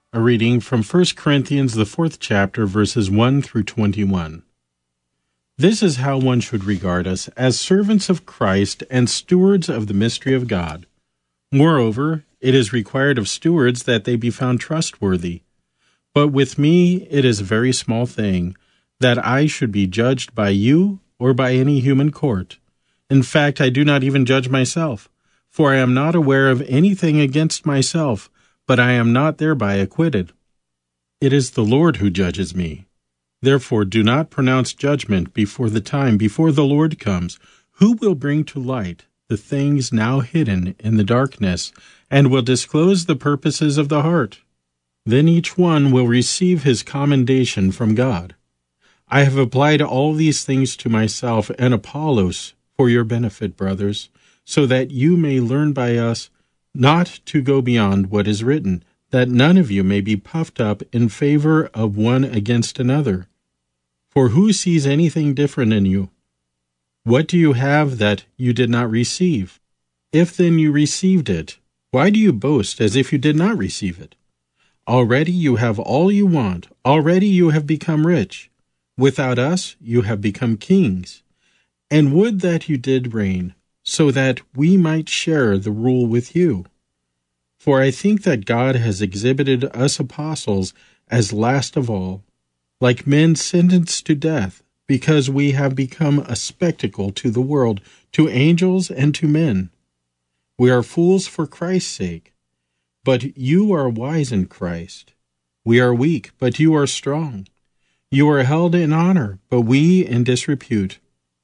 A reading from 1 Corinthians, the 4th chapter, verses 1 through 21. This is how one should regard us, as servants of Christ and stewards of the mystery of God. Moreover, it is required of stewards that they be found trustworthy. But with me it is a very small thing, that I should be judged by you or by any human court. In fact, I do not even judge myself, for I am not aware of anything against myself, but I am not thereby acquitted. It is the Lord who judges me. Therefore do not pronounce judgment before the Lord comes, who will bring to light the things now hidden in the darkness, and will disclose the purposes of the heart. Then each one will receive his commendation from God. I have applied all these things to myself and Apollos for your benefit, brothers, so that you may learn by us not to go beyond what is written, that none of you may be puffed up in favor of one against another. For who sees anything different in you? What do you have that you did not receive? If then you received it, why do you boast as if you did not receive it? Already you have all you want. Already you have become rich. Without us you have become kings. And would that you did reign, so that we might share the rule with you. For I think that God has exhibited us apostles as last of all, like men sentenced to death, because we have become a spectacle to the world, to angels and to men. We are fools for Christ's sake, but you are wise in Christ. We are weak, but you are strong. You are held in honor, but we in disrepute.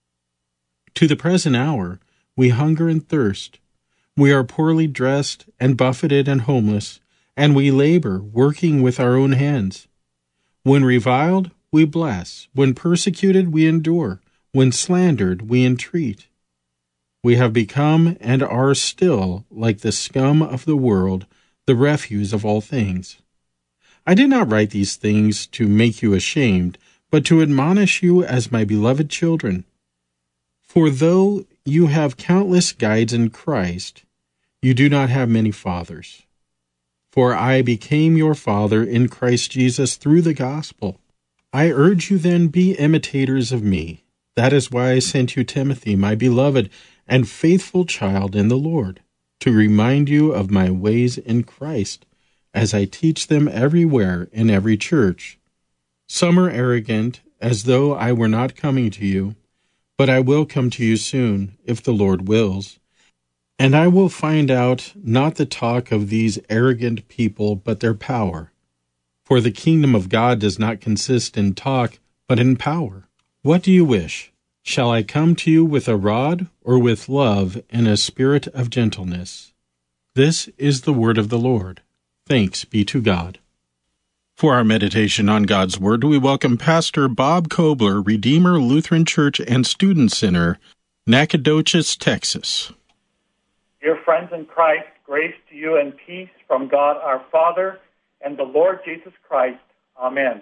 To the present hour, we hunger and thirst. We are poorly dressed and buffeted and homeless, and we labor, working with our own hands. When reviled, we bless. When persecuted, we endure. When slandered, we entreat. We have become and are still like the scum of the world, the refuse of all things. I did not write these things to make you ashamed, but to admonish you as my beloved children. For though you have countless guides in Christ, you do not have many fathers. For I became your father in Christ Jesus through the gospel. I urge you then, be imitators of me. That is why I sent you Timothy, my beloved and faithful child in the Lord, to remind you of my ways in Christ, as I teach them everywhere in every church. Some are arrogant, as though I were not coming to you, but I will come to you soon, if the Lord wills. And I will find out not the talk of these arrogant people, but their power. For the kingdom of God does not consist in talk, but in power. What do you wish? Shall I come to you with a rod, or with love and a spirit of gentleness? This is the word of the Lord. Thanks be to God. For our meditation on God's Word, we welcome Pastor Bob Kobler, Redeemer Lutheran Church and Student Center, Nacogdoches, Texas. Dear friends in Christ, grace to you and peace from God our Father and the Lord Jesus Christ. Amen.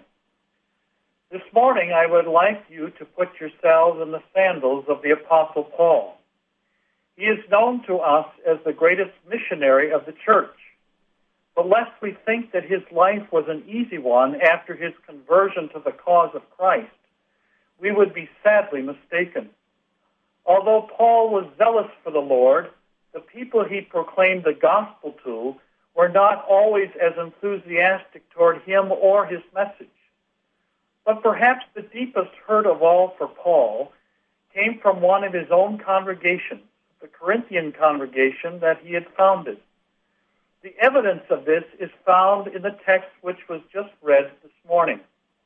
This morning I would like you to put yourselves in the sandals of the Apostle Paul. He is known to us as the greatest missionary of the church. But lest we think that his life was an easy one after his conversion to the cause of Christ, we would be sadly mistaken. Although Paul was zealous for the Lord, the people he proclaimed the gospel to were not always as enthusiastic toward him or his message. But perhaps the deepest hurt of all for Paul came from one of his own congregations, the Corinthian congregation that he had founded. The evidence of this is found in the text which was just read this morning.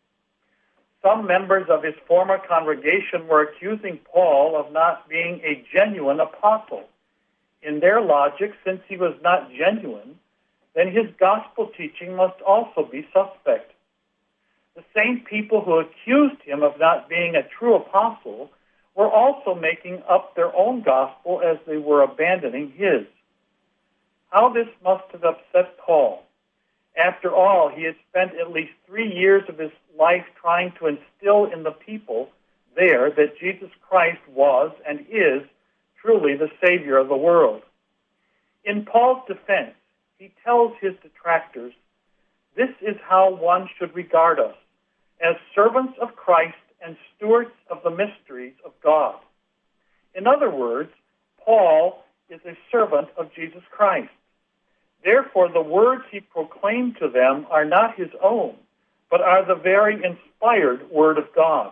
Some members of his former congregation were accusing Paul of not being a genuine apostle. In their logic, since he was not genuine, then his gospel teaching must also be suspect. The same people who accused him of not being a true apostle were also making up their own gospel as they were abandoning his. How this must have upset Paul. After all, he had spent at least 3 years of his life trying to instill in the people there that Jesus Christ was and is truly the Savior of the world. In Paul's defense, he tells his detractors, This is how one should regard us, as servants of Christ and stewards of the mysteries of God. In other words, Paul is a servant of Jesus Christ. Therefore, the words he proclaimed to them are not his own, but are the very inspired Word of God.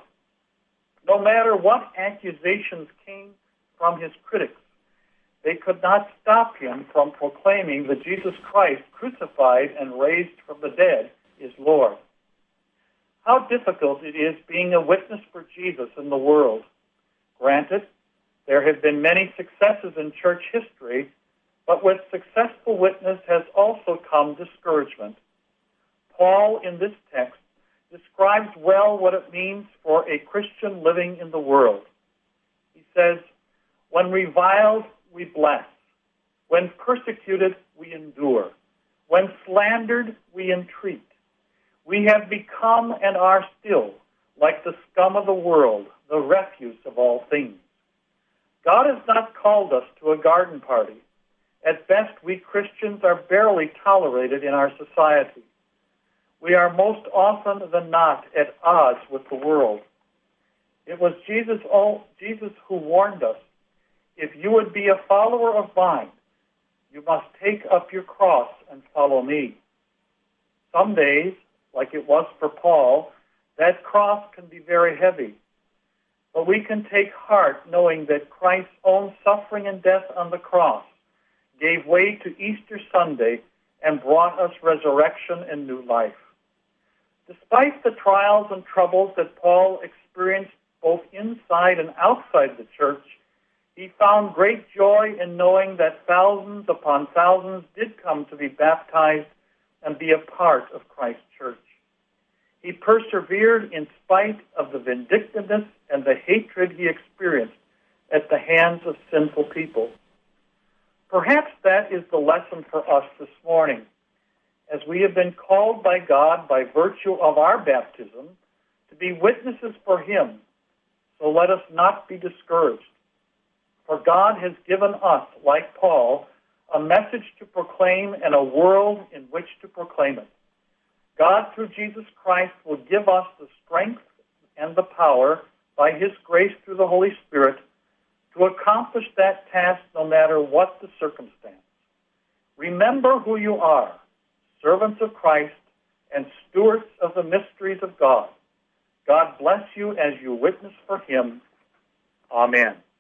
No matter what accusations came from his critics, they could not stop him from proclaiming that Jesus Christ, crucified and raised from the dead, is Lord. How difficult it is being a witness for Jesus in the world. Granted, there have been many successes in church history, but with successful witness has also come discouragement. Paul, in this text, describes well what it means for a Christian living in the world. He says, "When reviled, we bless. When persecuted, we endure. When slandered, we entreat. We have become and are still like the scum of the world, the refuse of all things." God has not called us to a garden party. At best, we Christians are barely tolerated in our society. We are most often than not at odds with the world. It was Jesus who warned us, "If you would be a follower of mine, you must take up your cross and follow me." Some days, like it was for Paul, that cross can be very heavy. But we can take heart knowing that Christ's own suffering and death on the cross gave way to Easter Sunday and brought us resurrection and new life. Despite the trials and troubles that Paul experienced both inside and outside the church, he found great joy in knowing that thousands upon thousands did come to be baptized and be a part of Christ's church. He persevered in spite of the vindictiveness and the hatred he experienced at the hands of sinful people. Perhaps that is the lesson for us this morning, as we have been called by God by virtue of our baptism to be witnesses for him. So let us not be discouraged. For God has given us, like Paul, a message to proclaim and a world in which to proclaim it. God, through Jesus Christ, will give us the strength and the power by his grace through the Holy Spirit to accomplish that task no matter what the circumstance. Remember who you are, servants of Christ and stewards of the mysteries of God. God bless you as you witness for him. Amen.